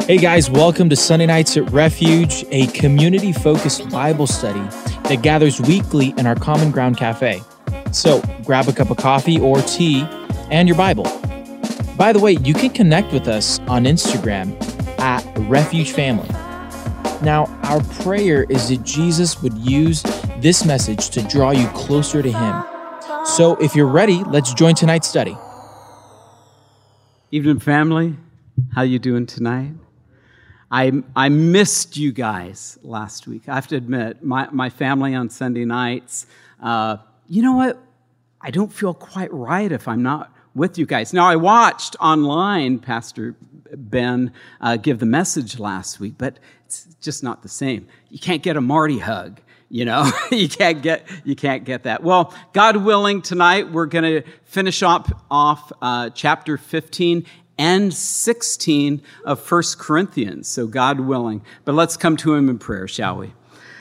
Hey guys, welcome to Sunday Nights at Refuge, a community-focused Bible study that gathers weekly in our Common Ground Cafe. So grab a cup of coffee or tea and your Bible. By the way, you can connect with us on Instagram at Refuge Family. Now, our prayer is that Jesus would use this message to draw you closer to Him. So if you're ready, let's join tonight's study. Evening, family. How you doing tonight? I missed you guys last week. I have to admit, my family on Sunday nights, you know what? I don't feel quite right if I'm not with you guys. Now, I watched online Pastor Ben give the message last week, but it's just not the same. You can't get a Marty hug, you know? you can't get that. Well, God willing, tonight we're going to finish off chapter 15 and 16 of 1 Corinthians, so God willing. But let's come to Him in prayer, shall we?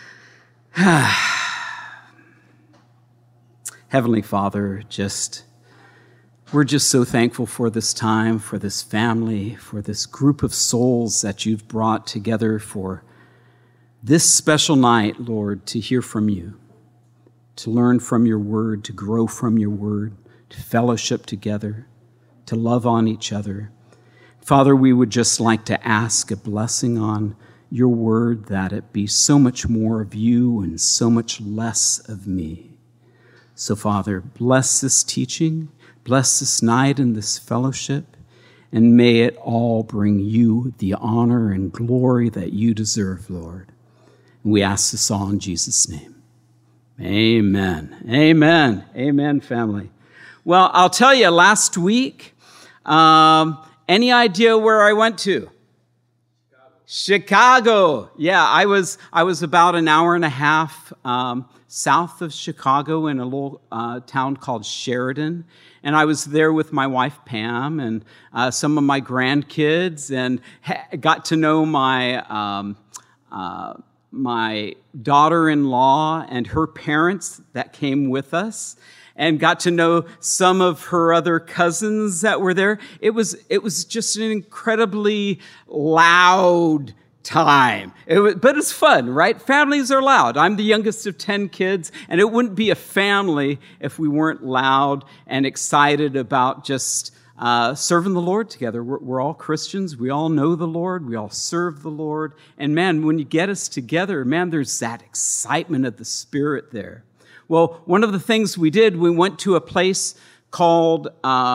Heavenly Father, we're just so thankful for this time, for this family, for this group of souls that You've brought together for this special night, Lord, to hear from You, to learn from Your Word, to grow from Your Word, to fellowship together, to love on each other. Father, we would just like to ask a blessing on Your Word, that it be so much more of You and so much less of me. So, Father, bless this teaching, bless this night and this fellowship, and may it all bring You the honor and glory that You deserve, Lord. And we ask this all in Jesus' name. Amen. Amen. Amen, family. Well, I'll tell you, last week, any idea where I went to? Chicago. Yeah, I was about an hour and a half south of Chicago in a little town called Sheridan. And I was there with my wife, Pam, and some of my grandkids, and got to know my daughter-in-law and her parents that came with us, and got to know some of her other cousins that were there. It was just an incredibly loud time. But it's fun, right? Families are loud. I'm the youngest of 10 kids, and it wouldn't be a family if we weren't loud and excited about just serving the Lord together. We're all Christians. We all know the Lord. We all serve the Lord. And man, when you get us together, man, there's that excitement of the Spirit there. Well, one of the things we did, we went to a place called,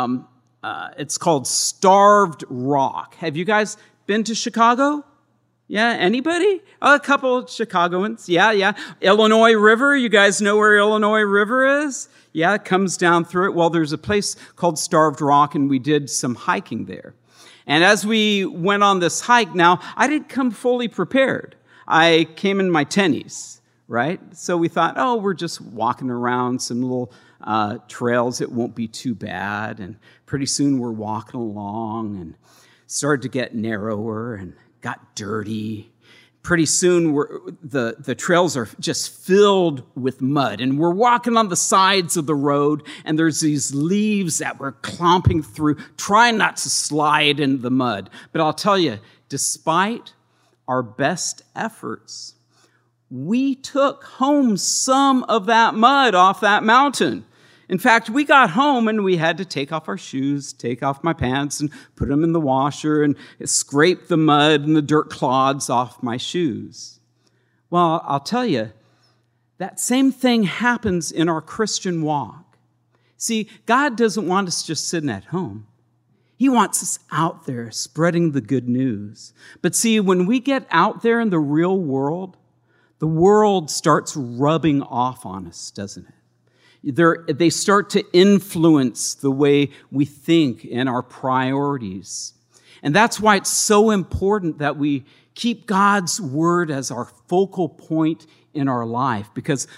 it's called Starved Rock. Have you guys been to Chicago? Yeah, anybody? A couple of Chicagoans. Yeah. Illinois River, you guys know where Illinois River is? Yeah, it comes down through it. Well, there's a place called Starved Rock, and we did some hiking there. And as we went on this hike, now, I didn't come fully prepared. I came in my tennies. Right? So we thought, we're just walking around some little trails. It won't be too bad. And pretty soon we're walking along and started to get narrower and got dirty. Pretty soon the trails are just filled with mud. And we're walking on the sides of the road, and there's these leaves that we're clomping through, trying not to slide in the mud. But I'll tell you, despite our best efforts, we took home some of that mud off that mountain. In fact, we got home and we had to take off our shoes, take off my pants and put them in the washer and scrape the mud and the dirt clods off my shoes. Well, I'll tell you, that same thing happens in our Christian walk. See, God doesn't want us just sitting at home. He wants us out there spreading the good news. But see, when we get out there in the real world, the world starts rubbing off on us, doesn't it? They start to influence the way we think and our priorities. And that's why it's so important that we keep God's word as our focal point in our life, because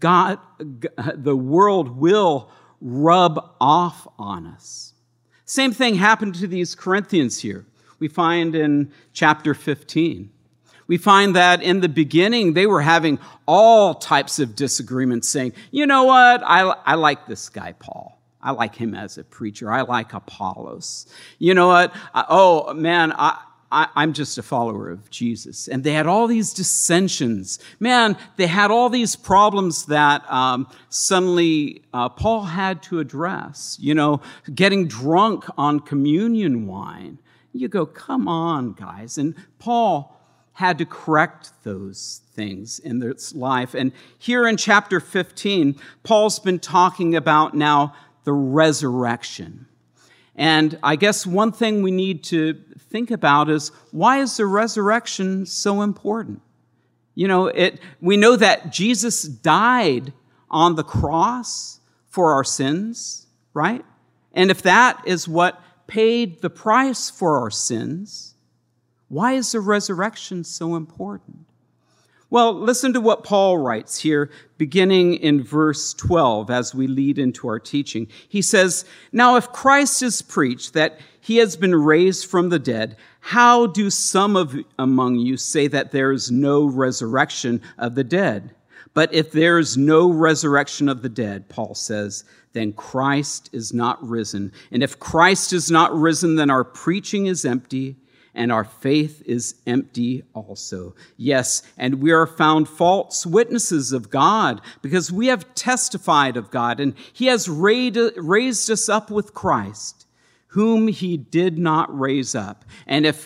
the world will rub off on us. Same thing happened to these Corinthians here. We find in chapter 15. We find that in the beginning, they were having all types of disagreements, saying, you know what, I like this guy, Paul. I like him as a preacher. I like Apollos. You know what, I'm just a follower of Jesus. And they had all these dissensions. Man, they had all these problems that suddenly Paul had to address. You know, getting drunk on communion wine. You go, come on, guys. And Paul had to correct those things in his life. And here in chapter 15, Paul's been talking about now the resurrection. And I guess one thing we need to think about is, why is the resurrection so important? You know, we know that Jesus died on the cross for our sins, right? And if that is what paid the price for our sins, why is the resurrection so important? Well, listen to what Paul writes here, beginning in verse 12, as we lead into our teaching. He says, "Now if Christ is preached that he has been raised from the dead, how do some among you say that there is no resurrection of the dead? But if there is no resurrection of the dead," Paul says, "then Christ is not risen. And if Christ is not risen, then our preaching is empty, and our faith is empty also. Yes, and we are found false witnesses of God, because we have testified of God, and he has raised us up with Christ, whom he did not raise up. And if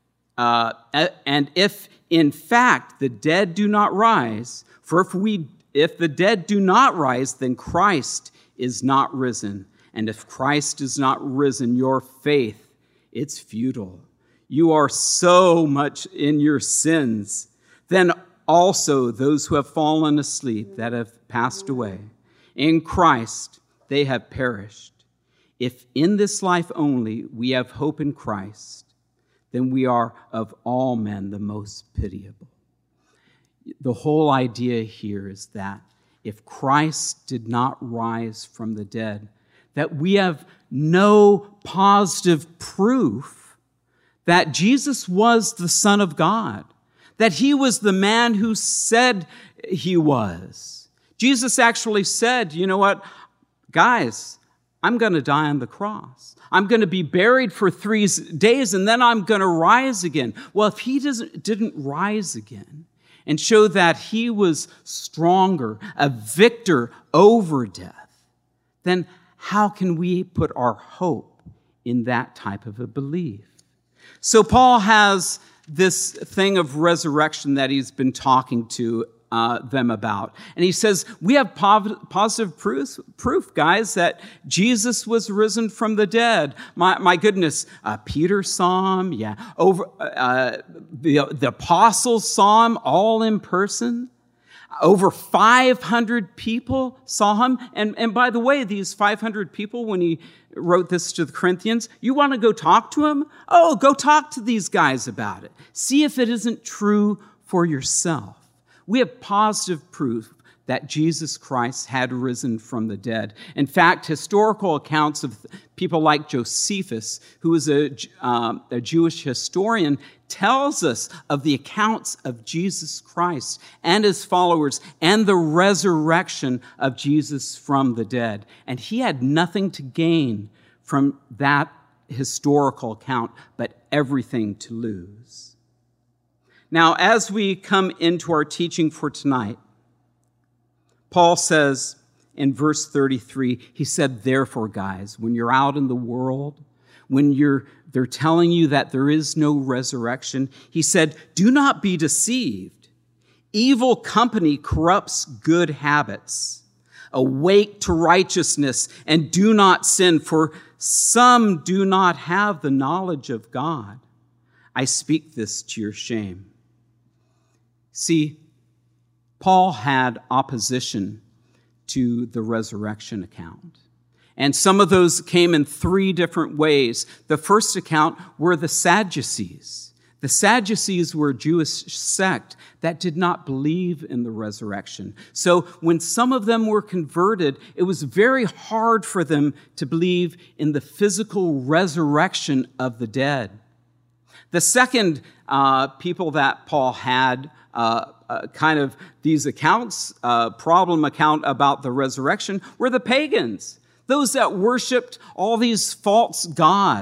in fact the dead do not rise, for if the dead do not rise, then Christ is not risen. And if Christ is not risen, your faith, it's futile. You are so much in your sins. Then also those who have fallen asleep, that have passed away, in Christ they have perished. If in this life only we have hope in Christ, then we are of all men the most pitiable." The whole idea here is that if Christ did not rise from the dead, that we have no positive proof that Jesus was the Son of God, that he was the man who said he was. Jesus actually said, you know what, guys, I'm going to die on the cross. I'm going to be buried for 3 days, and then I'm going to rise again. Well, if he didn't rise again and show that he was stronger, a victor over death, then how can we put our hope in that type of a belief? So Paul has this thing of resurrection that he's been talking to them about. And he says, we have positive proof, guys, that Jesus was risen from the dead. My goodness, Peter saw him, the apostles saw him all in person. Over 500 people saw him. And by the way, these 500 people, when he wrote this to the Corinthians, you want to go talk to him? Oh, go talk to these guys about it. See if it isn't true for yourself. We have positive proof that Jesus Christ had risen from the dead. In fact, historical accounts of people like Josephus, who was a Jewish historian, tells us of the accounts of Jesus Christ and his followers and the resurrection of Jesus from the dead. And he had nothing to gain from that historical account, but everything to lose. Now, as we come into our teaching for tonight, Paul says in verse 33, he said, "Therefore, guys, when you're out in the world, when they're telling you that there is no resurrection," he said, "do not be deceived. Evil company corrupts good habits. Awake to righteousness and do not sin, for some do not have the knowledge of God. I speak this to your shame." See, Paul had opposition to the resurrection account. And some of those came in 3 different ways. The first account were the Sadducees. The Sadducees were a Jewish sect that did not believe in the resurrection. So when some of them were converted, it was very hard for them to believe in the physical resurrection of the dead. The second people that Paul had kind of these accounts, problem account about the resurrection, were the pagans, those that worshiped all these false gods.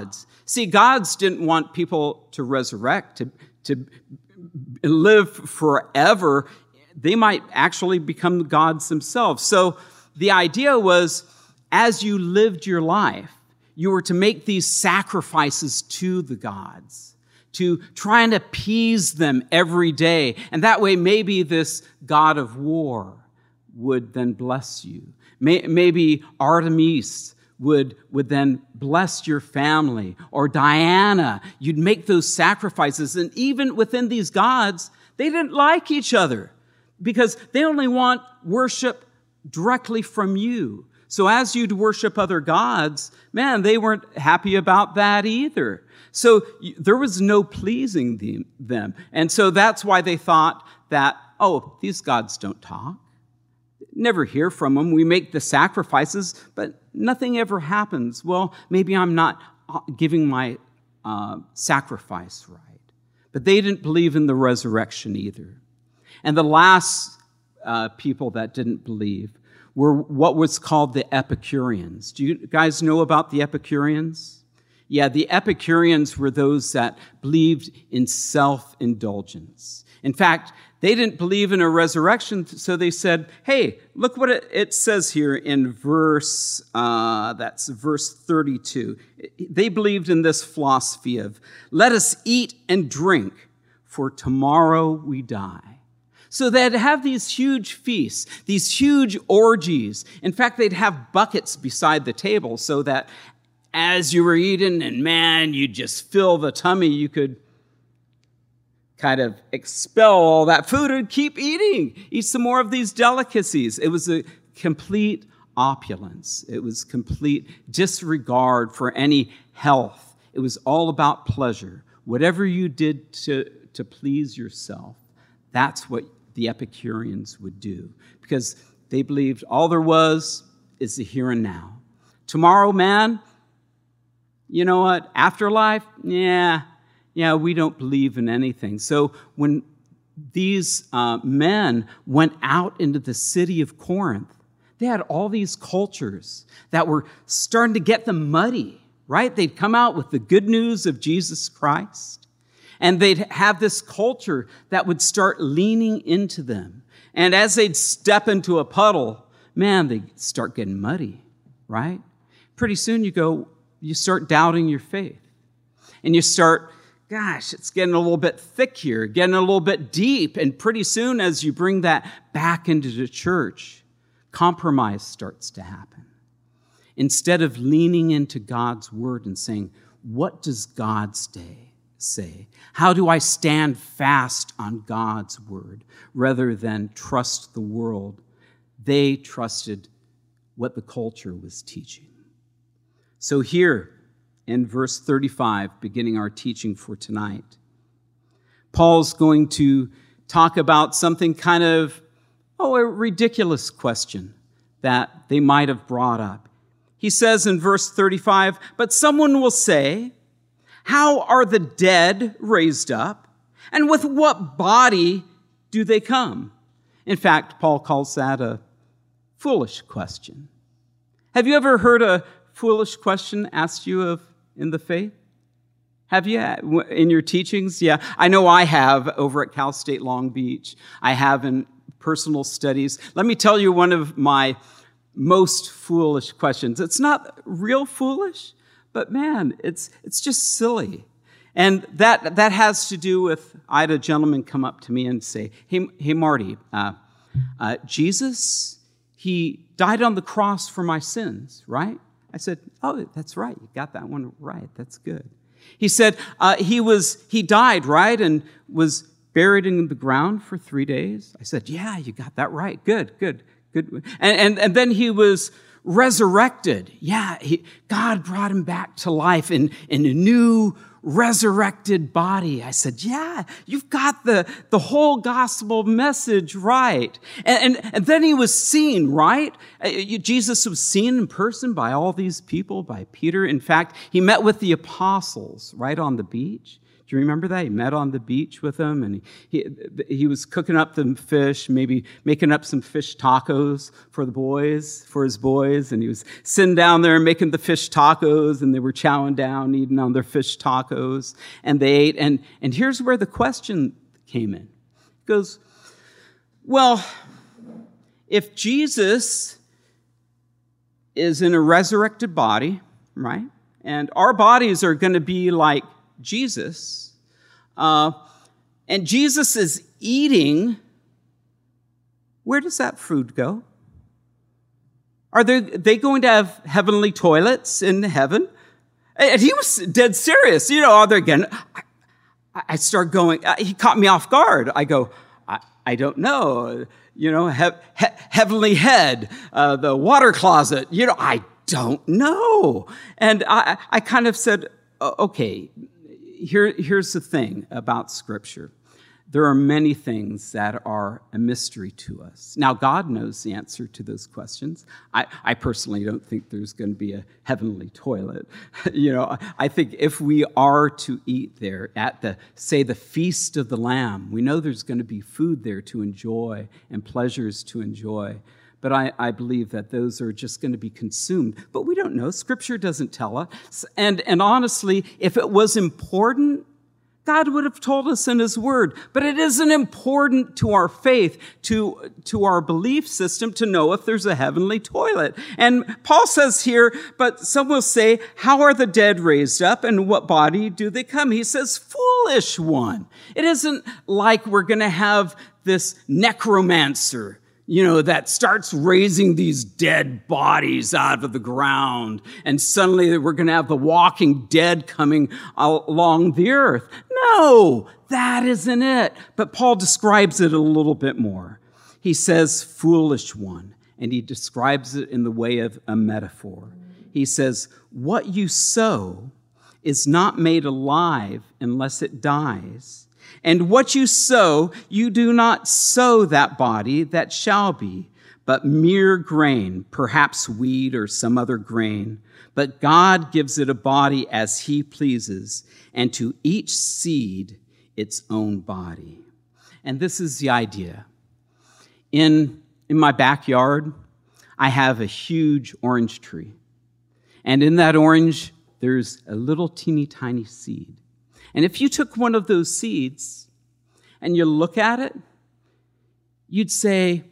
See, gods didn't want people to resurrect, to live forever. They might actually become gods themselves. So the idea was, as you lived your life, you were to make these sacrifices to the gods, to try and appease them every day. And that way, maybe this god of war would then bless you. Maybe Artemis would then bless your family, or Diana. You'd make those sacrifices. And even within these gods, they didn't like each other because they only want worship directly from you. So as you'd worship other gods, man, they weren't happy about that either. So there was no pleasing them. And so that's why they thought that, oh, these gods don't talk. Never hear from them. We make the sacrifices, but nothing ever happens. Well, maybe I'm not giving my sacrifice right. But they didn't believe in the resurrection either. And the last people that didn't believe were what was called the Epicureans. Do you guys know about the Epicureans? Yeah, the Epicureans were those that believed in self-indulgence. In fact, they didn't believe in a resurrection, so they said, hey, look what it says here in verse 32. They believed in this philosophy of, let us eat and drink, for tomorrow we die. So they'd have these huge feasts, these huge orgies. In fact, they'd have buckets beside the table so that as you were eating, and man, you'd just fill the tummy, you could kind of expel all that food and keep eating. Eat some more of these delicacies. It was a complete opulence. It was complete disregard for any health. It was all about pleasure. Whatever you did to please yourself, that's what the Epicureans would do, because they believed all there was is the here and now. Tomorrow, man, you know what? Afterlife, yeah, we don't believe in anything. So when these men went out into the city of Corinth, they had all these cultures that were starting to get them muddy, right? They'd come out with the good news of Jesus Christ, and they'd have this culture that would start leaning into them. And as they'd step into a puddle, man, they'd start getting muddy, right? Pretty soon you start doubting your faith. And you start, gosh, it's getting a little bit thick here, getting a little bit deep. And pretty soon, as you bring that back into the church, compromise starts to happen. Instead of leaning into God's word and saying, what does God say? How do I stand fast on God's word rather than trust the world? They trusted what the culture was teaching. So here in verse 35, beginning our teaching for tonight, Paul's going to talk about something kind of, a ridiculous question that they might have brought up. He says in verse 35, but someone will say, how are the dead raised up? And with what body do they come? In fact, Paul calls that a foolish question. Have you ever heard a foolish question asked you in the faith? Have you in your teachings? Yeah, I know I have over at Cal State Long Beach. I have in personal studies. Let me tell you one of my most foolish questions. It's not real foolish, but man, it's just silly. And that has to do with, I had a gentleman come up to me and say, hey Marty, Jesus, he died on the cross for my sins, right? I said, oh, that's right. You got that one right. That's good. He said, he died, right? And was buried in the ground for 3 days. I said, yeah, you got that right. Good. And then he was resurrected. Yeah, God brought him back to life in a new resurrected body. I said, yeah, you've got the whole gospel message right. And then he was seen, right? Jesus was seen in person by all these people, by Peter. In fact, he met with the apostles right on the beach. Do you remember that? He met on the beach with them, and he was cooking up the fish, maybe making up some fish tacos for his boys, and he was sitting down there making the fish tacos, and they were chowing down, eating on their fish tacos, and they ate. And here's where the question came in. He goes, well, if Jesus is in a resurrected body, right, and our bodies are going to be like Jesus, and Jesus is eating, where does that food go? Are they going to have heavenly toilets in heaven? And he was dead serious. Are they going to... I start going, he caught me off guard. I go, I don't know. Heavenly head, the water closet. I don't know. And I kind of said, okay, here's the thing about Scripture. There are many things that are a mystery to us. Now, God knows the answer to those questions. I personally don't think there's going to be a heavenly toilet. I think if we are to eat there at the Feast of the Lamb, we know there's going to be food there to enjoy and pleasures to enjoy. But I believe that those are just going to be consumed. But we don't know. Scripture doesn't tell us. And honestly, if it was important, God would have told us in His Word. But it isn't important to our faith, to our belief system, to know if there's a heavenly toilet. And Paul says here, but some will say, how are the dead raised up, and what body do they come? He says, foolish one. It isn't like we're going to have this necromancer, that starts raising these dead bodies out of the ground, and suddenly we're going to have the walking dead coming along the earth. No, that isn't it. But Paul describes it a little bit more. He says, foolish one, and he describes it in the way of a metaphor. He says, what you sow is not made alive unless it dies. And what you sow, you do not sow that body that shall be, but mere grain, perhaps wheat or some other grain. But God gives it a body as He pleases, and to each seed its own body. And this is the idea. In my backyard, I have a huge orange tree. And in that orange, there's a little teeny tiny seed. And if you took one of those seeds and you look at it, you'd say,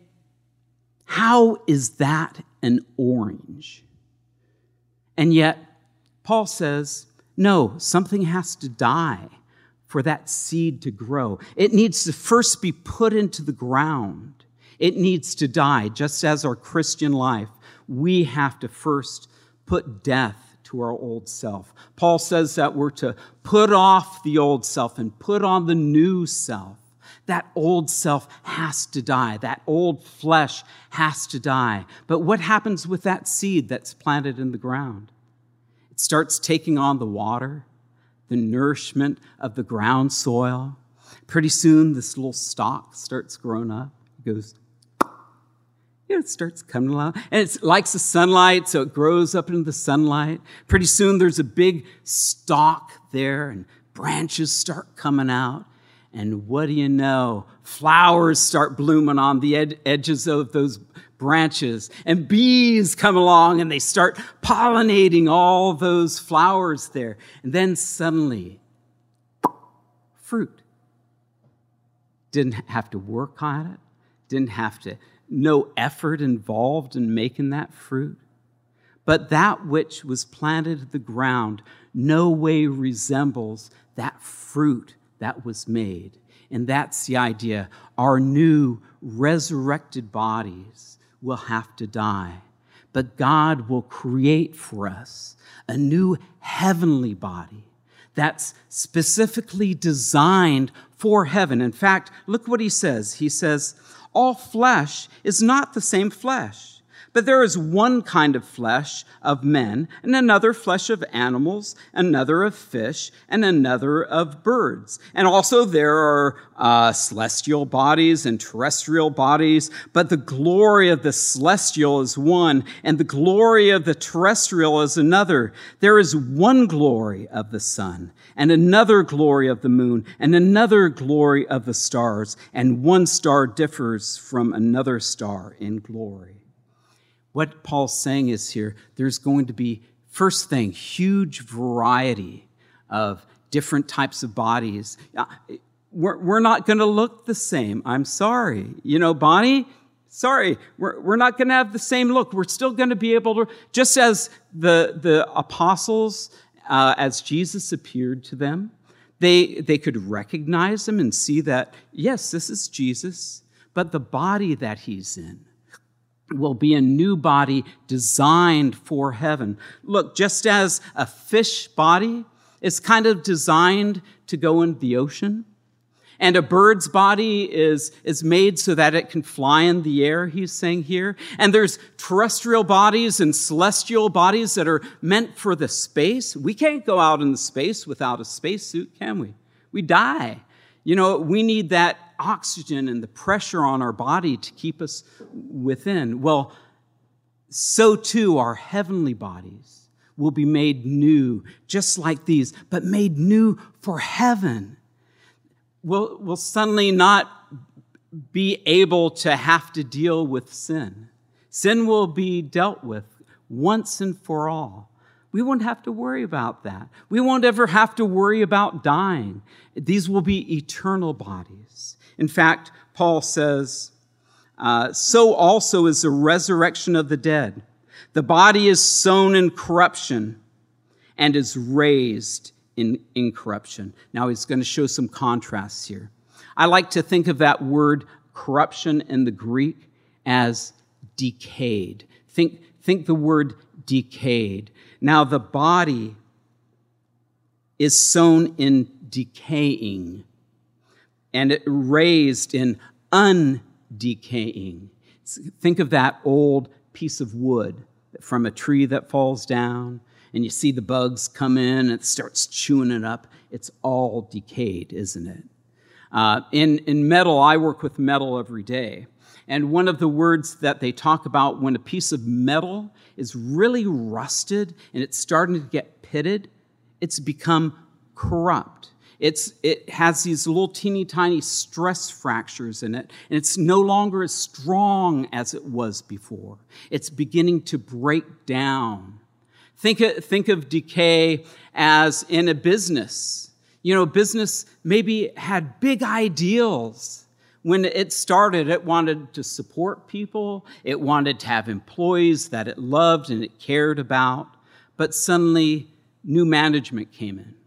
how is that an orange? And yet, Paul says, no, something has to die for that seed to grow. It needs to first be put into the ground. It needs to die, just as our Christian life. We have to first put death to our old self. Paul says that we're to put off the old self and put on the new self. That old self has to die. That old flesh has to die. But what happens with that seed that's planted in the ground? It starts taking on the water, the nourishment of the ground soil. Pretty soon, this little stalk starts growing up. It goes, it starts coming along. And it likes the sunlight, so it grows up into the sunlight. Pretty soon, there's a big stalk there, and branches start coming out. And what do you know? Flowers start blooming on the edges of those branches. And bees come along, and they start pollinating all those flowers there. And then suddenly, fruit. Didn't have to work on it. Didn't have to... No effort involved in making that fruit. But that which was planted in the ground no way resembles that fruit that was made. And that's the idea. Our new resurrected bodies will have to die. But God will create for us a new heavenly body that's specifically designed for heaven. In fact, look what he says. He says, all flesh is not the same flesh, but But there is one kind of flesh of men, and another flesh of animals, another of fish, and another of birds. And also there are celestial bodies and terrestrial bodies, but the glory of the celestial is one, and the glory of the terrestrial is another. There is one glory of the sun, and another glory of the moon, and another glory of the stars, and one star differs from another star in glory. What Paul's saying is here, there's going to be, first thing, huge variety of different types of bodies. We're not going to look the same. I'm sorry. Bonnie, sorry. We're not going to have the same look. We're still going to be able to, just as the apostles, as Jesus appeared to them, they could recognize him and see that, yes, this is Jesus, but the body that he's in will be a new body designed for heaven. Look, just as a fish body is kind of designed to go in the ocean, and a bird's body is made so that it can fly in the air, he's saying here. And there's terrestrial bodies and celestial bodies that are meant for the space. We can't go out in the space without a spacesuit, can we? We die. We need that oxygen and the pressure on our body to keep us within. Well, so too our heavenly bodies will be made new, just like these, but made new for heaven. We'll suddenly not be able to have to deal with sin. Sin will be dealt with once and for all. We won't have to worry about that. We won't ever have to worry about dying. These will be eternal bodies. In fact, Paul says, so also is the resurrection of the dead. The body is sown in corruption and is raised in incorruption. Now he's going to show some contrasts here. I like to think of that word corruption in the Greek as decayed. Think the word decayed. Now the body is sown in decaying and it raised in undecaying. Think of that old piece of wood from a tree that falls down, and you see the bugs come in and it starts chewing it up. It's all decayed, isn't it? In metal, I work with metal every day. And one of the words that they talk about when a piece of metal is really rusted and it's starting to get pitted, it's become corrupt. It has these little teeny tiny stress fractures in it, and it's no longer as strong as it was before. It's beginning to break down. Think of decay as in a business. Business maybe had big ideals. When it started, it wanted to support people. It wanted to have employees that it loved and it cared about. But suddenly, new management came in.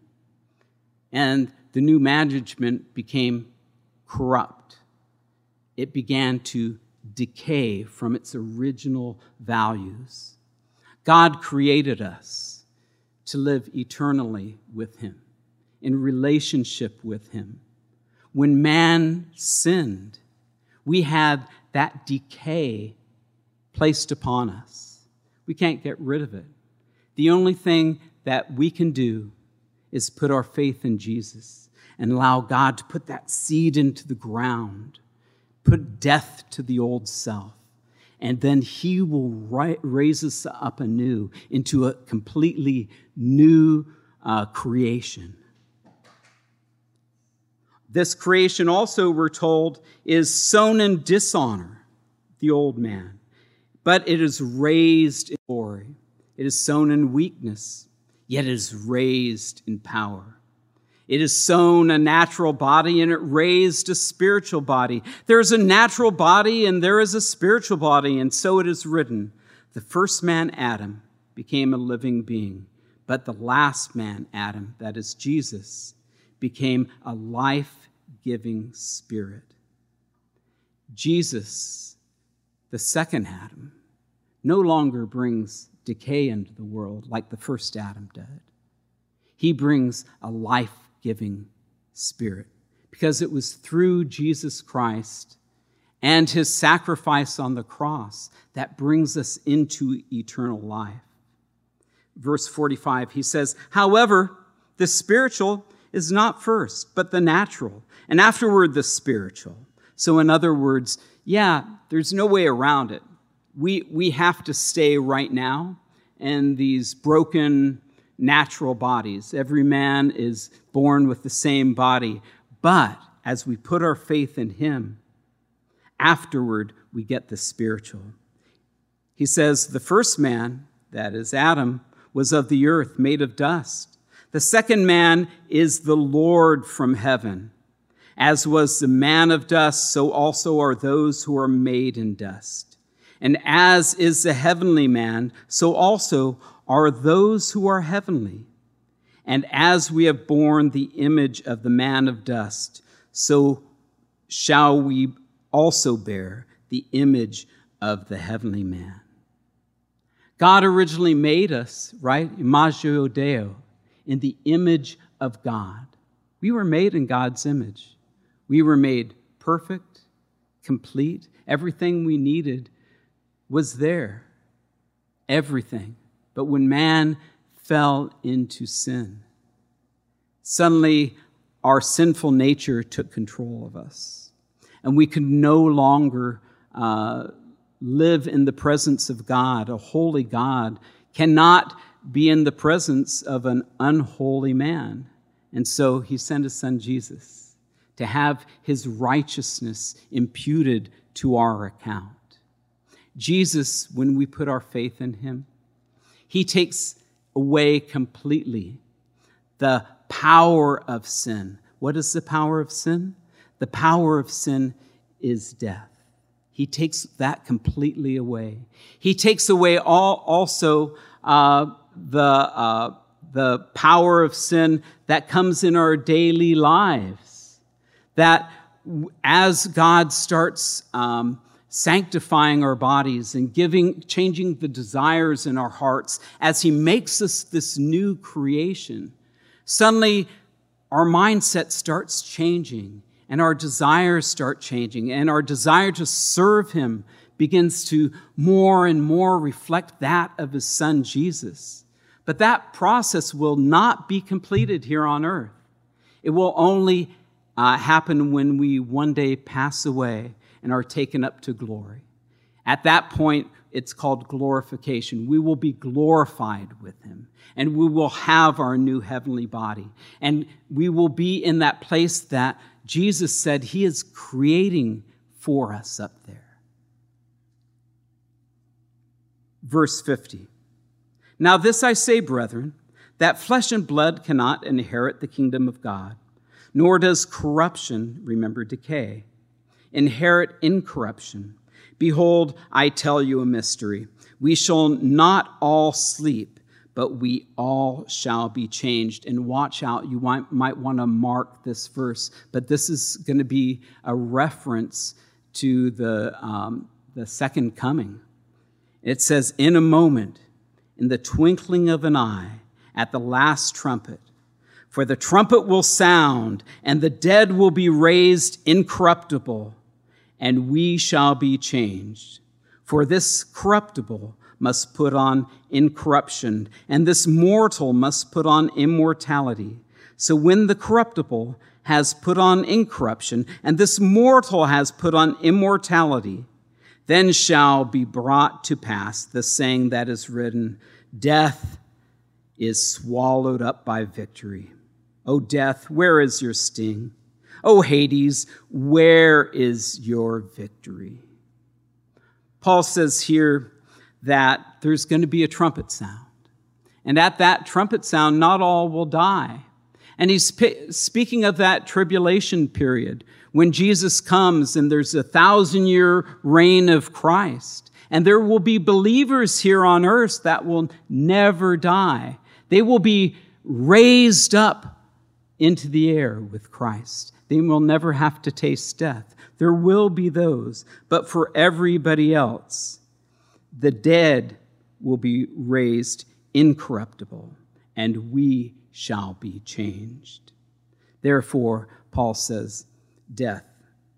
And the new management became corrupt. It began to decay from its original values. God created us to live eternally with him, in relationship with him. When man sinned, we had that decay placed upon us. We can't get rid of it. The only thing that we can do is put our faith in Jesus and allow God to put that seed into the ground, put death to the old self, and then he will raise us up anew into a completely new creation. This creation also, we're told, is sown in dishonor, the old man, but it is raised in glory. It is sown in weakness, yet it is raised in power. It is sown a natural body, and it raised a spiritual body. There is a natural body, and there is a spiritual body, and so it is written, the first man, Adam, became a living being, but the last man, Adam, that is Jesus, became a life-giving spirit. Jesus, the second Adam, no longer brings decay into the world like the first Adam did. He brings a life-giving spirit because it was through Jesus Christ and his sacrifice on the cross that brings us into eternal life. Verse 45, he says, however, the spiritual is not first, but the natural, and afterward the spiritual. So in other words, there's no way around it. We have to stay right now in these broken natural bodies. Every man is born with the same body. But as we put our faith in him, afterward we get the spiritual. He says, the first man, that is Adam, was of the earth, made of dust. The second man is the Lord from heaven. As was the man of dust, so also are those who are made in dust. And as is the heavenly man, so also are those who are heavenly. And as we have borne the image of the man of dust, so shall we also bear the image of the heavenly man. God originally made us, right? Imago Dei, in the image of God. We were made in God's image. We were made perfect, complete. Everything we needed was there. Everything. But when man fell into sin, suddenly our sinful nature took control of us. And we could no longer live in the presence of God. A holy God cannot be in the presence of an unholy man. And so he sent his son Jesus to have his righteousness imputed to our account. Jesus, when we put our faith in him, he takes away completely the power of sin. What is the power of sin? The power of sin is death. He takes that completely away. He takes away also the power of sin that comes in our daily lives. That as God starts sanctifying our bodies and changing the desires in our hearts, as he makes us this new creation, suddenly our mindset starts changing. And our desires start changing, and our desire to serve him begins to more and more reflect that of his son, Jesus. But that process will not be completed here on earth. It will only happen when we one day pass away and are taken up to glory. At that point, it's called glorification. We will be glorified with him, and we will have our new heavenly body. And we will be in that place that Jesus said he is creating for us up there. Verse 50. Now this I say, brethren, that flesh and blood cannot inherit the kingdom of God, nor does corruption, remember decay, inherit incorruption. Behold, I tell you a mystery. We shall not all sleep, but we all shall be changed. And watch out, you might want to mark this verse, but this is going to be a reference to the second coming. It says, in a moment, in the twinkling of an eye, at the last trumpet, for the trumpet will sound, and the dead will be raised incorruptible, and we shall be changed. For this corruptible must put on incorruption, and this mortal must put on immortality. So when the corruptible has put on incorruption, and this mortal has put on immortality, then shall be brought to pass the saying that is written, death is swallowed up by victory. O death, where is your sting? O Hades, where is your victory? Paul says here that there's going to be a trumpet sound. And at that trumpet sound, not all will die. And he's speaking of that tribulation period when Jesus comes and there's 1,000-year reign of Christ. And there will be believers here on earth that will never die. They will be raised up into the air with Christ. They will never have to taste death. There will be those, but for everybody else, the dead will be raised incorruptible, and we shall be changed. Therefore, Paul says, death,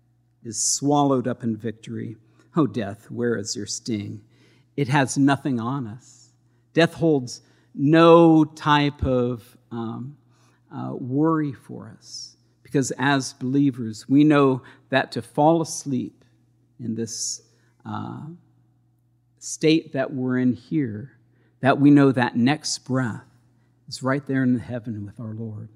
is swallowed up in victory. O death, where is your sting? It has nothing on us. Death holds no type of worry for us, because as believers, we know that to fall asleep in this state that we're in here, that we know that next breath is right there in heaven with our Lord.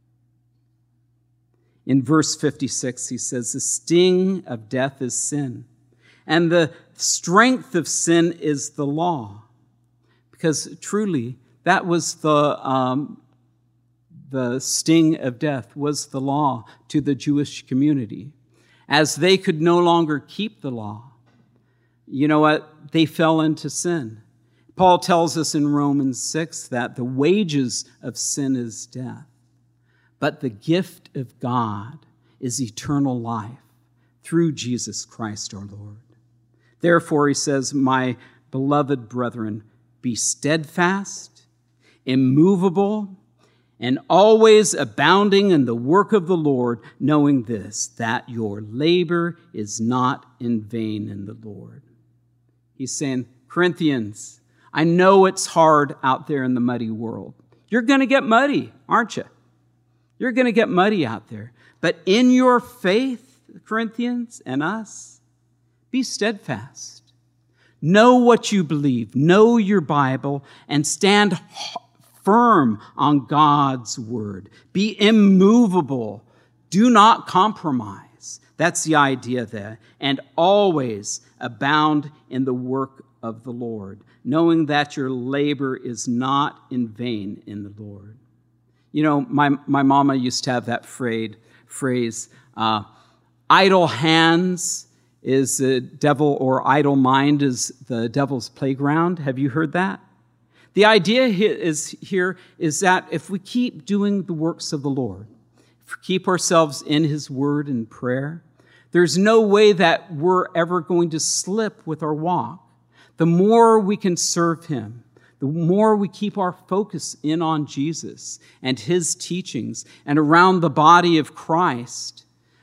In verse 56, he says, the sting of death is sin, and the strength of sin is the law. Because truly, that was the sting of death, was the law to the Jewish community. As they could no longer keep the law, you know what? They fell into sin. Paul tells us in Romans 6 that the wages of sin is death, but the gift of God is eternal life through Jesus Christ our Lord. Therefore, he says, my beloved brethren, be steadfast, immovable, and always abounding in the work of the Lord, knowing this, that your labor is not in vain in the Lord. He's saying, Corinthians, I know it's hard out there in the muddy world. You're going to get muddy, aren't you? You're going to get muddy out there. But in your faith, Corinthians and us, be steadfast. Know what you believe. Know your Bible and stand firm on God's word. Be immovable. Do not compromise. That's the idea there. And always abound in the work of the Lord, knowing that your labor is not in vain in the Lord. You know, my mama used to have that phrase, idle hands is the devil, or idle mind is the devil's playground. Have you heard that? The idea here is that if we keep doing the works of the Lord, if we keep ourselves in his word and prayer, there's no way that we're ever going to slip with our walk. The more we can serve him, the more we keep our focus in on Jesus and his teachings and around the body of Christ,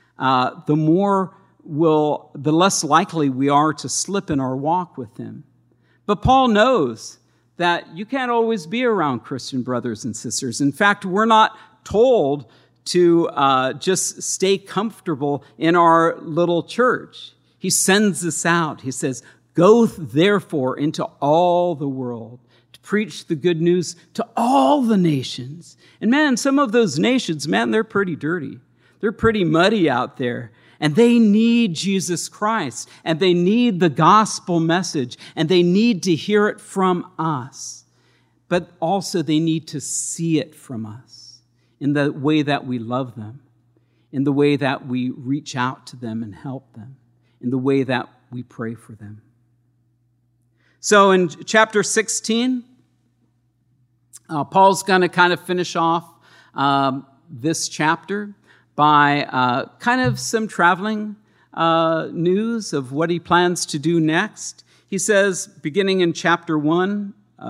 the less likely we are to slip in our walk with him. But Paul knows that you can't always be around Christian brothers and sisters. In fact, we're not told to just stay comfortable in our little church. He sends us out. He says, go therefore into all the world to preach the good news to all the nations. And man, some of those nations, man, they're pretty dirty. They're pretty muddy out there. And they need Jesus Christ, and they need the gospel message, and they need to hear it from us. But also they need to see it from us in the way that we love them, in the way that we reach out to them and help them, in the way that we pray for them. So in chapter 16, Paul's going to kind of finish off this chapter by kind of some traveling news of what he plans to do next. He says, beginning in chapter 1,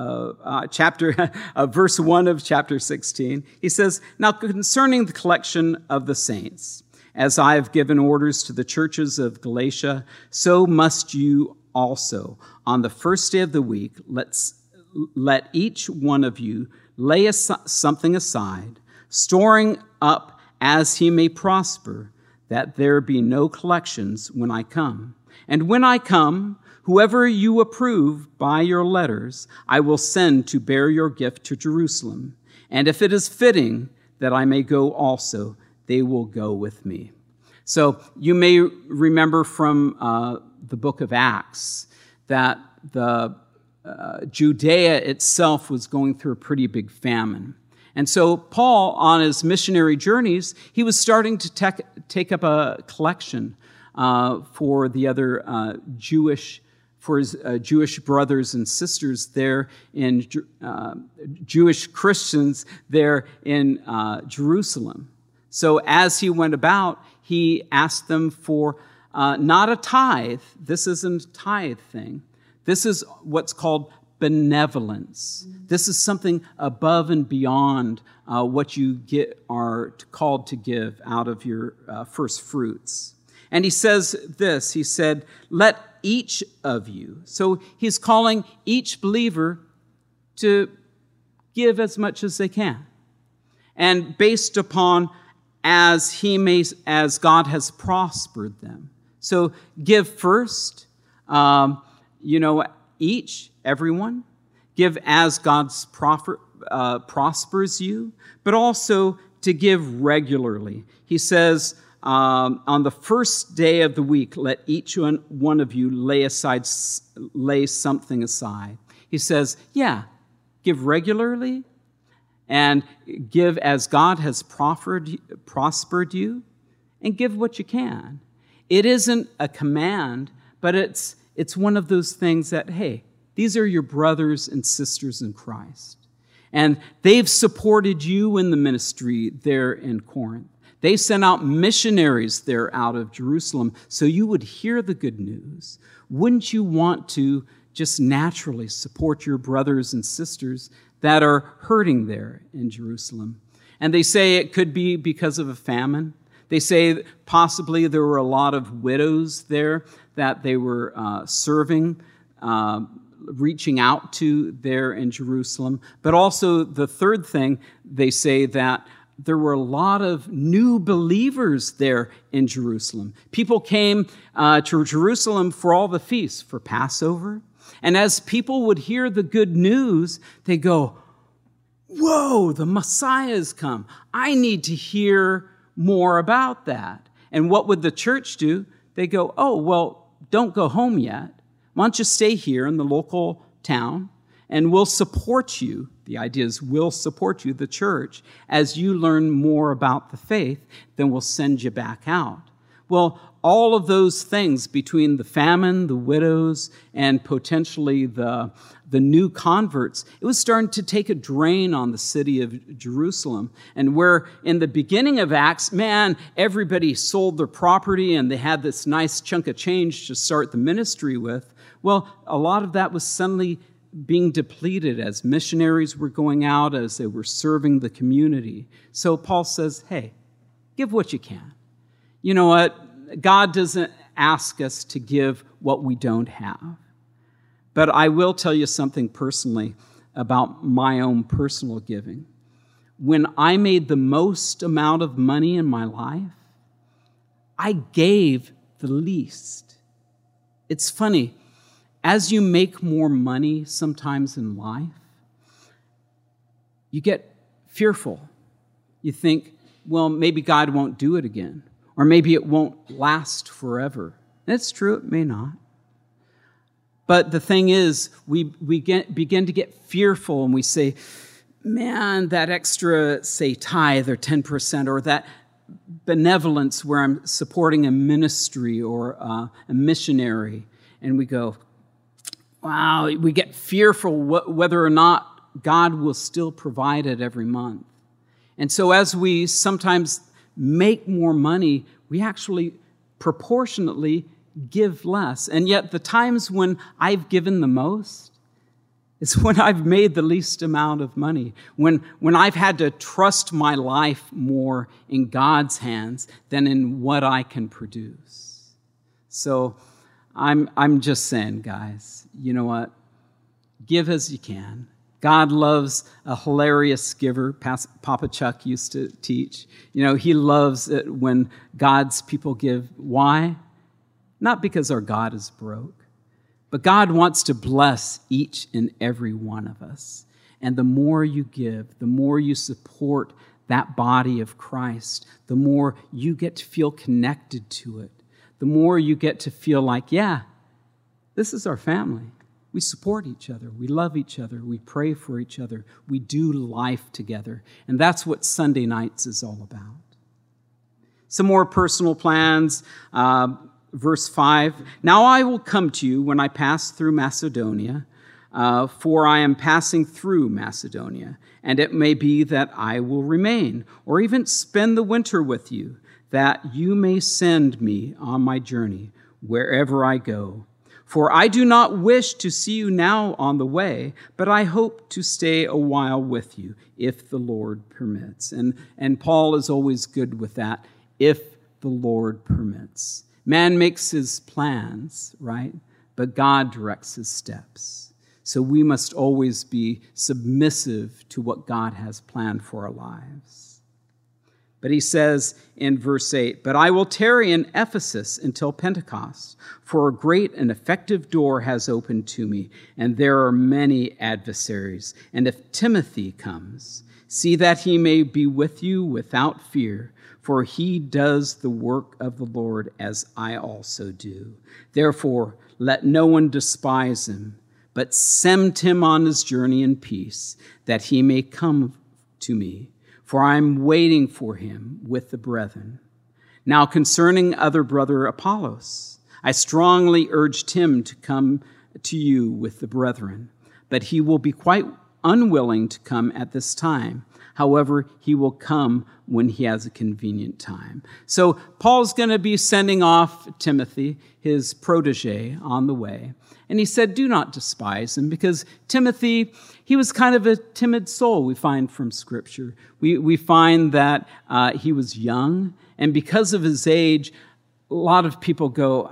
verse 1 of chapter 16, he says, now concerning the collection of the saints, as I have given orders to the churches of Galatia, so must you also. On the first day of the week, let each one of you lay something aside, storing up as he may prosper, that there be no collections when I come. And when I come, whoever you approve by your letters, I will send to bear your gift to Jerusalem. And if it is fitting that I may go also, they will go with me. So you may remember from the book of Acts that the Judea itself was going through a pretty big famine. And so Paul, on his missionary journeys, he was starting to take up a collection for the other Jewish brothers and sisters there in Jewish Christians there in Jerusalem. So as he went about, he asked them for not a tithe. This isn't a tithe thing. This is what's called benevolence. This is something above and beyond what you are called to give out of your first fruits. And he says this, he said, let each of you. So he's calling each believer to give as much as they can. And based upon as God has prospered them. So give first, each, everyone. Give as God's prospers you, but also to give regularly. He says, on the first day of the week, let each one of you lay something aside. He says, give regularly and give as God has prospered you, and give what you can. It isn't a command, but it's one of those things that, hey, these are your brothers and sisters in Christ. And they've supported you in the ministry there in Corinth. They sent out missionaries there out of Jerusalem so you would hear the good news. Wouldn't you want to just naturally support your brothers and sisters that are hurting there in Jerusalem? And they say it could be because of a famine. They say possibly there were a lot of widows there that they were serving, reaching out to there in Jerusalem. But also the third thing, they say that there were a lot of new believers there in Jerusalem. People came to Jerusalem for all the feasts, for Passover. And as people would hear the good news, they go, whoa, the Messiah has come. I need to hear more about that. And what would the church do? They go, oh, well, don't go home yet. Why don't you stay here in the local town, and we'll support you. The idea is we'll support you, the church, as you learn more about the faith, then we'll send you back out. Well, all of those things between the famine, the widows, and potentially the new converts, it was starting to take a drain on the city of Jerusalem. And where in the beginning of Acts, man, everybody sold their property and they had this nice chunk of change to start the ministry with. Well, a lot of that was suddenly being depleted as missionaries were going out, as they were serving the community. So Paul says, hey, give what you can. You know what? God doesn't ask us to give what we don't have. But I will tell you something personally about my own personal giving. When I made the most amount of money in my life, I gave the least. It's funny. As you make more money sometimes in life, you get fearful. You think, well, maybe God won't do it again, or maybe it won't last forever. And it's true, it may not. But the thing is, we begin to get fearful and we say, man, that extra, say, tithe or 10%, or that benevolence where I'm supporting a ministry or a missionary, and we go, wow, we get fearful whether or not God will still provide it every month. And so as we sometimes make more money, we actually proportionately give less. And yet the times when I've given the most, it's when I've made the least amount of money, when I've had to trust my life more in God's hands than in what I can produce. So I'm just saying, guys, you know what? Give as you can. God loves a hilarious giver. Papa Chuck used to teach. You know, he loves it when God's people give. Why? Not because our God is broke, but God wants to bless each and every one of us. And the more you give, the more you support that body of Christ, the more you get to feel connected to it. The more you get to feel like, yeah, this is our family. We support each other. We love each other. We pray for each other. We do life together. And that's what Sunday nights is all about. Some more personal plans. Verse 5, now I will come to you when I pass through Macedonia, for I am passing through Macedonia, and it may be that I will remain, or even spend the winter with you, that you may send me on my journey wherever I go. For I do not wish to see you now on the way, but I hope to stay a while with you, if the Lord permits. And Paul is always good with that, if the Lord permits. Man makes his plans, right? But God directs his steps. So we must always be submissive to what God has planned for our lives. But he says in verse 8, "But I will tarry in Ephesus until Pentecost, for a great and effective door has opened to me, and there are many adversaries. And if Timothy comes, see that he may be with you without fear, for he does the work of the Lord as I also do. Therefore, let no one despise him, but send him on his journey in peace, that he may come to me. For I am waiting for him with the brethren. Now concerning other brother Apollos, I strongly urged him to come to you with the brethren, but he will be quite unwilling to come at this time. However, he will come when he has a convenient time." So Paul's going to be sending off Timothy, his protege, on the way. And he said, do not despise him, because Timothy, he was kind of a timid soul, we find from Scripture. We find that he was young, and because of his age, a lot of people go,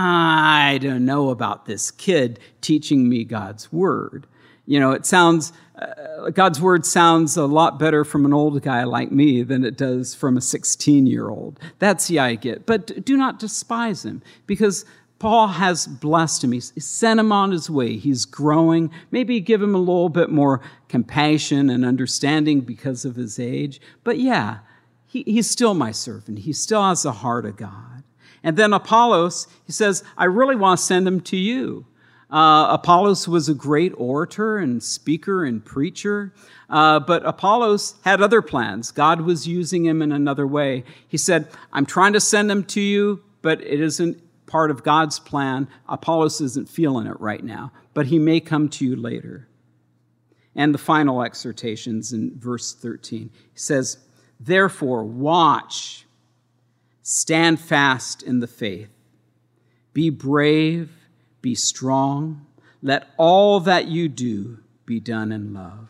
I don't know about this kid teaching me God's word. You know, it sounds, God's word sounds a lot better from an old guy like me than it does from a 16-year-old. That's the idea. But do not despise him, because Paul has blessed him. He's sent him on his way. He's growing. Maybe give him a little bit more compassion and understanding because of his age. But yeah, he's still my servant. He still has the heart of God. And then Apollos, he says, I really want to send him to you. Apollos was a great orator and speaker and preacher, but Apollos had other plans. God was using him in another way. He said, I'm trying to send him to you, but it isn't part of God's plan. Apollos isn't feeling it right now, but he may come to you later. And the final exhortations in verse 13. He says, therefore, watch, stand fast in the faith, be brave, be strong. Let all that you do be done in love.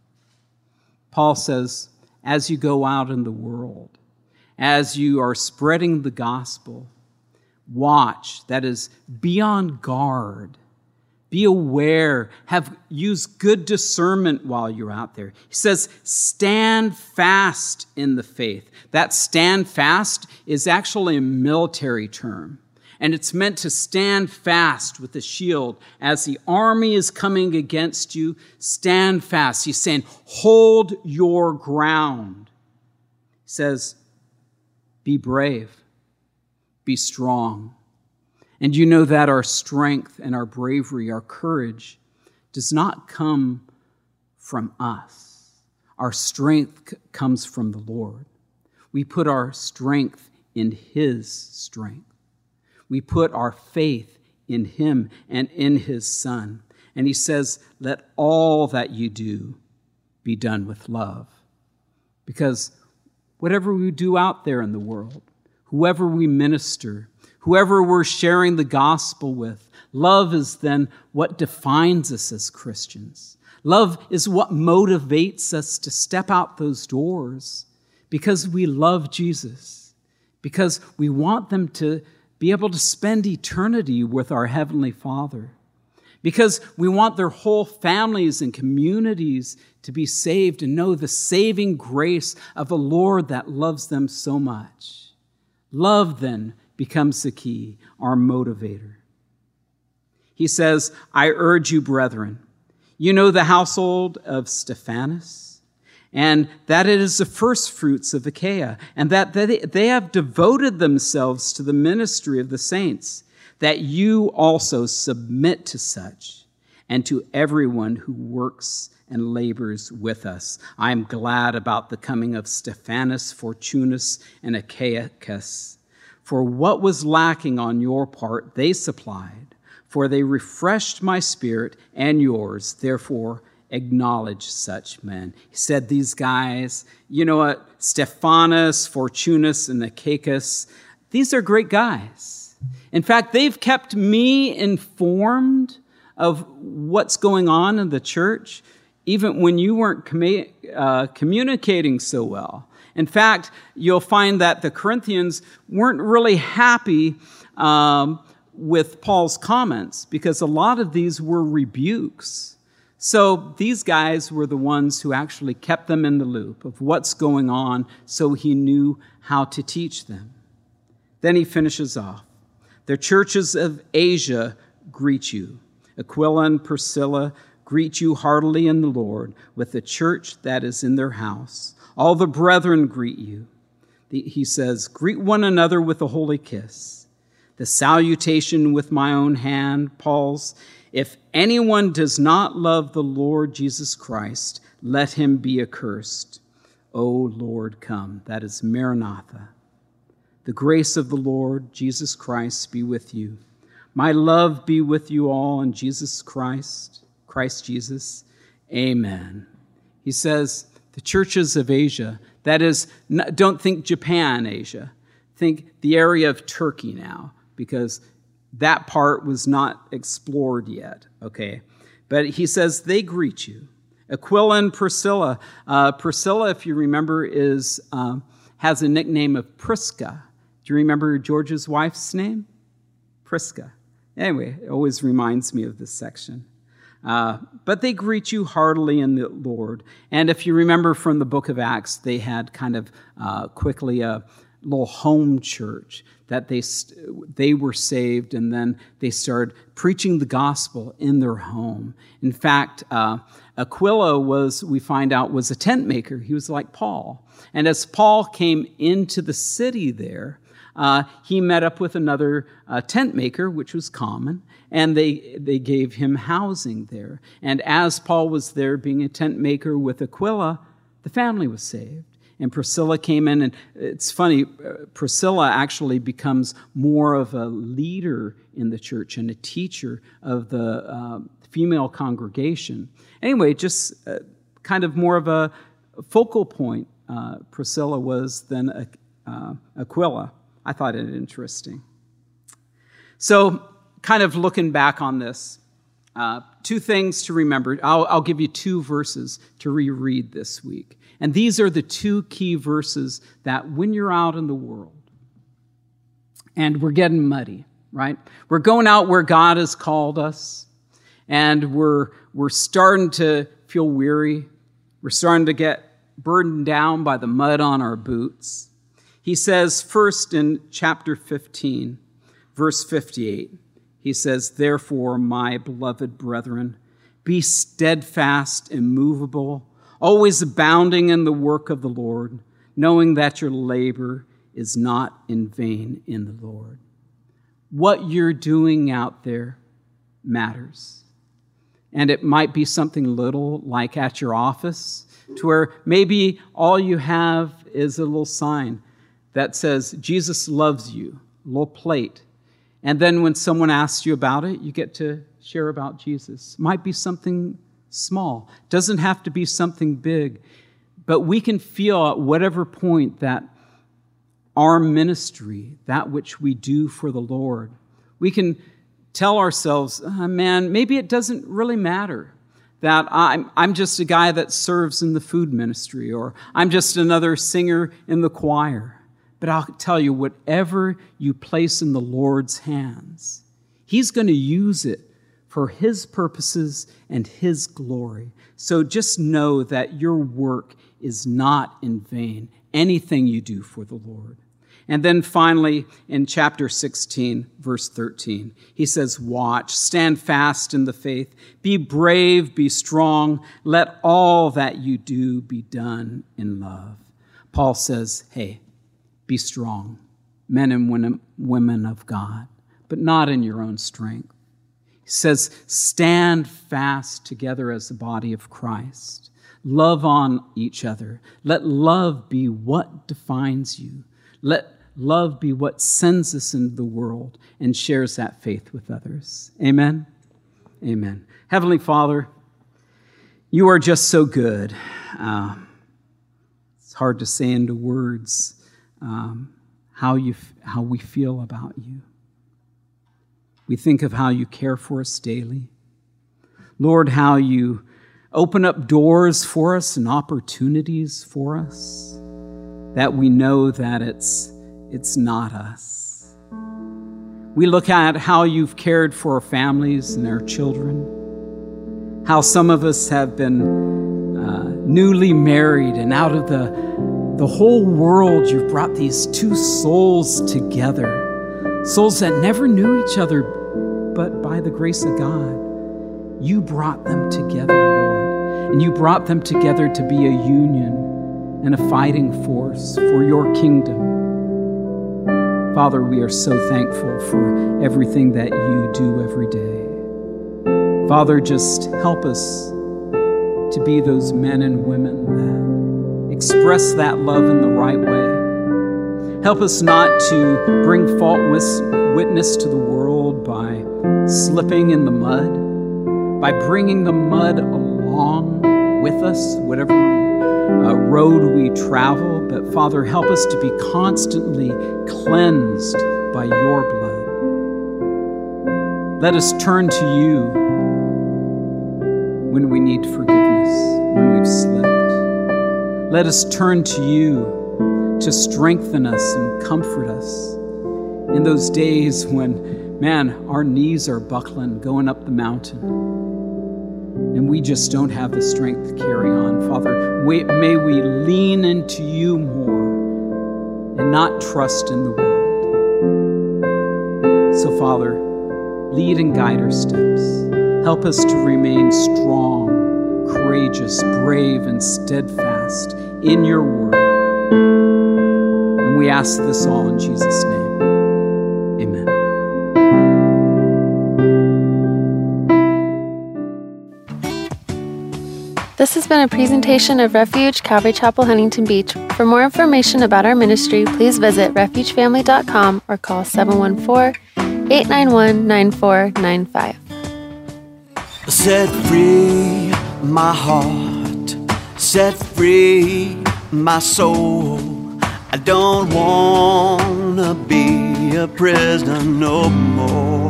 Paul says, as you go out in the world, as you are spreading the gospel, watch, that is, be on guard, be aware, use good discernment while you're out there. He says, stand fast in the faith. That stand fast is actually a military term. And it's meant to stand fast with the shield. As the army is coming against you, stand fast. He's saying, hold your ground. He says, be brave, be strong. And you know that our strength and our bravery, our courage, does not come from us. Our strength comes from the Lord. We put our strength in His strength. We put our faith in Him and in His Son. And He says, let all that you do be done with love. Because whatever we do out there in the world, whoever we minister, whoever we're sharing the gospel with, love is then what defines us as Christians. Love is what motivates us to step out those doors because we love Jesus, because we want them to be able to spend eternity with our Heavenly Father, because we want their whole families and communities to be saved and know the saving grace of a Lord that loves them so much. Love, then, becomes the key, our motivator. He says, I urge you, brethren, you know the household of Stephanas, and that it is the first fruits of Achaia, and that they have devoted themselves to the ministry of the saints, that you also submit to such, and to everyone who works and labors with us. I am glad about the coming of Stephanas, Fortunus, and Achaicus, for what was lacking on your part they supplied, for they refreshed my spirit and yours, therefore acknowledge such men. He said these guys, you know what, Stephanas, Fortunus, and Achaicus, these are great guys. In fact, they've kept me informed of what's going on in the church, even when you weren't communicating so well. In fact, you'll find that the Corinthians weren't really happy with Paul's comments, because a lot of these were rebukes. So these guys were the ones who actually kept them in the loop of what's going on, so he knew how to teach them. Then he finishes off. The churches of Asia greet you. Aquila and Priscilla greet you heartily in the Lord, with the church that is in their house. All the brethren greet you. He says, greet one another with a holy kiss. The salutation with my own hand, Paul's. If anyone does not love the Lord Jesus Christ, let him be accursed. O Lord, come. That is Maranatha. The grace of the Lord Jesus Christ be with you. My love be with you all in Jesus Christ Jesus. Amen. He says, the churches of Asia, that is, don't think Japan, Asia. Think the area of Turkey now, because that part was not explored yet, okay? But he says, they greet you. Aquila and Priscilla. Priscilla, if you remember, has a nickname of Prisca. Do you remember George's wife's name? Prisca. Anyway, it always reminds me of this section. But they greet you heartily in the Lord. And if you remember from the book of Acts, they had kind of quickly a little home church that they were saved, and then they started preaching the gospel in their home. In fact, Aquila we find out, was a tent maker. He was like Paul. And as Paul came into the city there, he met up with another tent maker, which was common, and they gave him housing there. And as Paul was there being a tent maker with Aquila, the family was saved. And Priscilla came in, and it's funny, Priscilla actually becomes more of a leader in the church and a teacher of the female congregation. Anyway, just kind of more of a focal point Priscilla was than Aquila. I thought it interesting. So, kind of looking back on this, two things to remember. I'll give you two verses to reread this week. And these are the two key verses that when you're out in the world, and we're getting muddy, right? We're going out where God has called us, and we're starting to feel weary. We're starting to get burdened down by the mud on our boots. He says first in chapter 15, verse 58, he says, therefore, my beloved brethren, be steadfast, immovable, always abounding in the work of the Lord, knowing that your labor is not in vain in the Lord. What you're doing out there matters. And it might be something little, like at your office, to where maybe all you have is a little sign that says, Jesus loves you, a little plate. And then when someone asks you about it, you get to share about Jesus. Might be something small. Doesn't have to be something big. But we can feel at whatever point that our ministry, that which we do for the Lord, we can tell ourselves, man, maybe it doesn't really matter that I'm just a guy that serves in the food ministry, or I'm just another singer in the choir. But I'll tell you, whatever you place in the Lord's hands, He's going to use it for His purposes and His glory. So just know that your work is not in vain, anything you do for the Lord. And then finally, in chapter 16, verse 13, he says, watch, stand fast in the faith, be brave, be strong, let all that you do be done in love. Paul says, hey, be strong, men and women of God, but not in your own strength. He says, stand fast together as the body of Christ. Love on each other. Let love be what defines you. Let love be what sends us into the world and shares that faith with others. Amen? Amen. Heavenly Father, you are just so good. It's hard to say into words how we feel about you. We think of how you care for us daily. Lord, how you open up doors for us and opportunities for us, that we know that it's not us. We look at how you've cared for our families and our children, how some of us have been newly married, and out of the whole world, you've brought these two souls together, souls that never knew each other, but by the grace of God, you brought them together, Lord, and you brought them together to be a union and a fighting force for your kingdom. Father, we are so thankful for everything that you do every day. Father, just help us to be those men and women that express that love in the right way. Help us not to bring false witness to the world by slipping in the mud, by bringing the mud along with us, whatever road we travel. But Father, help us to be constantly cleansed by your blood. Let us turn to you when we need forgiveness, when we've slipped. Let us turn to you to strengthen us and comfort us in those days when, man, our knees are buckling going up the mountain and we just don't have the strength to carry on. Father, may we lean into you more and not trust in the world. So, Father, lead and guide our steps. Help us to remain strong, courageous, brave, and steadfast in your word. And we ask this all in Jesus' name. Amen. This has been a presentation of Refuge Calvary Chapel, Huntington Beach. For more information about our ministry, please visit refugefamily.com or call 714-891-9495. Set free my heart, set free my soul. I don't wanna be a prisoner no more.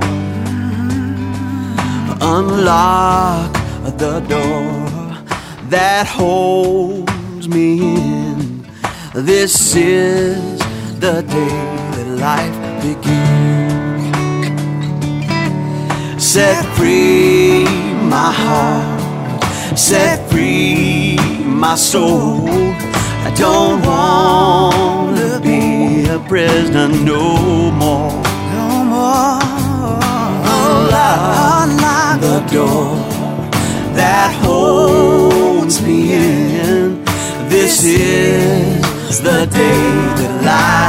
Unlock the door that holds me in. This is the day that life begins. Set free my heart, set free my soul. I don't wanna be a prisoner no more. No more. Unlock the door that holds me in. This is the day that life